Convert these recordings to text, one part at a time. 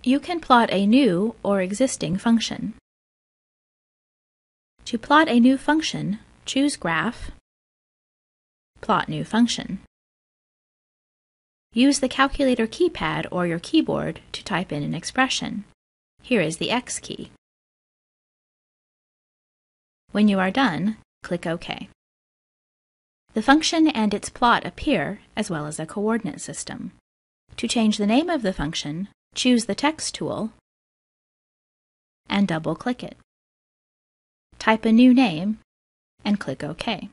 You can plot a new or existing function. To plot a new function, choose Graph, Plot New Function. Use the calculator keypad or your keyboard to type in an expression. Here is the X key. When you are done, click OK. The function and its plot appear, as well as a coordinate system. To change the name of the function, choose the Text tool and double-click it. Type a new name and click OK.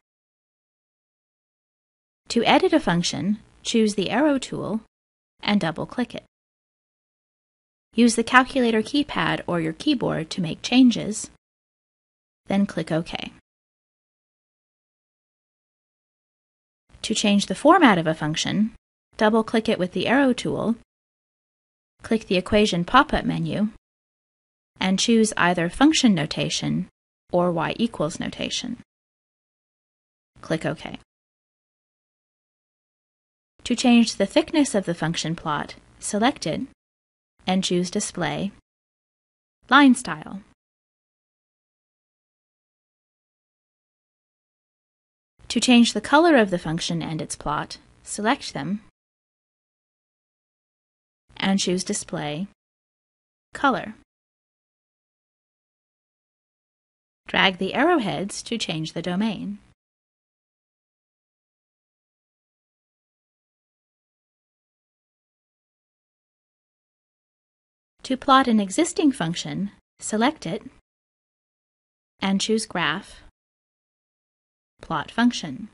To edit a function, choose the arrow tool and double-click it. Use the calculator keypad or your keyboard to make changes, then click OK. To change the format of a function, double-click it with the arrow tool, click the equation pop-up menu, and choose either function notation or y equals notation. Click OK. To change the thickness of the function plot, select it and choose Display, Line Style. To change the color of the function and its plot, select them and choose Display, Color. Drag the arrowheads to change the domain. To plot an existing function, select it and choose Graph, Plot Function.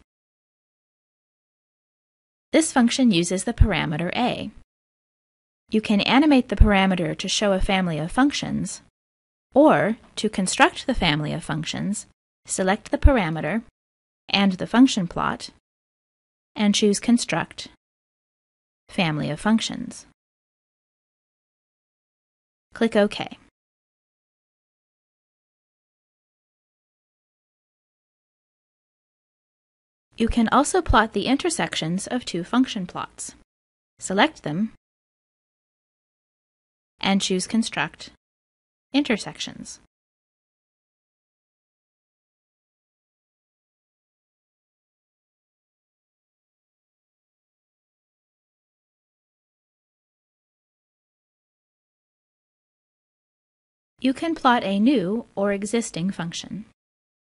This function uses the parameter a. You can animate the parameter to show a family of functions, or to construct the family of functions, select the parameter and the function plot, and choose Construct, Family of Functions. Click OK. You can also plot the intersections of two function plots. Select them and choose Construct, Intersections. You can plot a new or existing function.